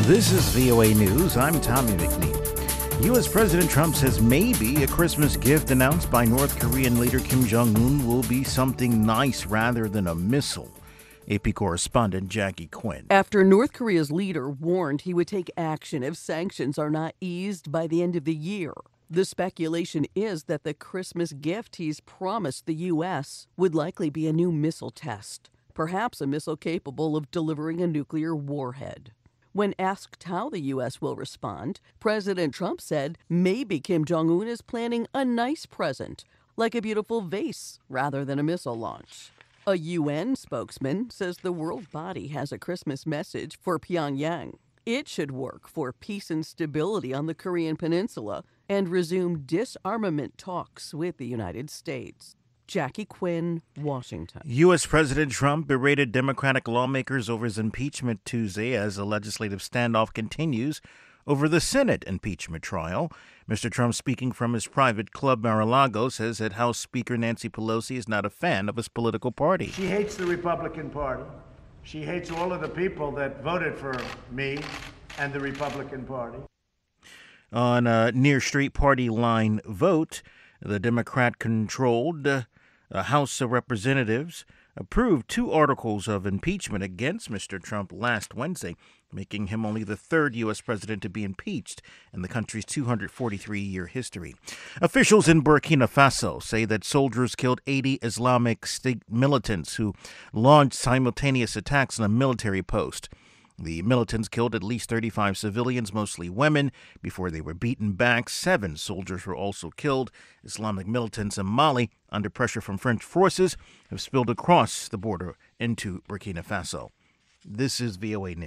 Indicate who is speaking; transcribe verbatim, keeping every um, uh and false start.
Speaker 1: This is V O A News. I'm Tommy McNeil. U S. President Trump says maybe a Christmas gift announced by North Korean leader Kim Jong-un will be something nice rather than a missile. A P correspondent Jackie Quinn.
Speaker 2: After North Korea's leader warned he would take action if sanctions are not eased by the end of the year, the speculation is that the Christmas gift he's promised the U S would likely be a new missile test, perhaps a missile capable of delivering a nuclear warhead. When asked how the U S will respond, President Trump said maybe Kim Jong-un is planning a nice present, like a beautiful vase rather than a missile launch. A U N spokesman says the world body has a Christmas message for Pyongyang. It should work for peace and stability on the Korean peninsula and resume disarmament talks with the United States. Jackie Quinn, Washington.
Speaker 1: U S. President Trump berated Democratic lawmakers over his impeachment Tuesday as the legislative standoff continues over the Senate impeachment trial. Mister Trump, speaking from his private club Mar-a-Lago, says that House Speaker Nancy Pelosi is not a fan of his political party.
Speaker 3: She hates the Republican Party. She hates all of the people that voted for me and the Republican Party.
Speaker 1: On a near-street party line vote, the Democrat-controlled uh, House of Representatives approved two articles of impeachment against Mister Trump last Wednesday, making him only the third U S president to be impeached in the country's two hundred forty-three year history. Officials in Burkina Faso say that soldiers killed eighty Islamic State militants who launched simultaneous attacks on a military post. The militants killed at least thirty-five civilians, mostly women, before they were beaten back. Seven soldiers were also killed. Islamic militants in Mali, under pressure from French forces, have spilled across the border into Burkina Faso. This is V O A News.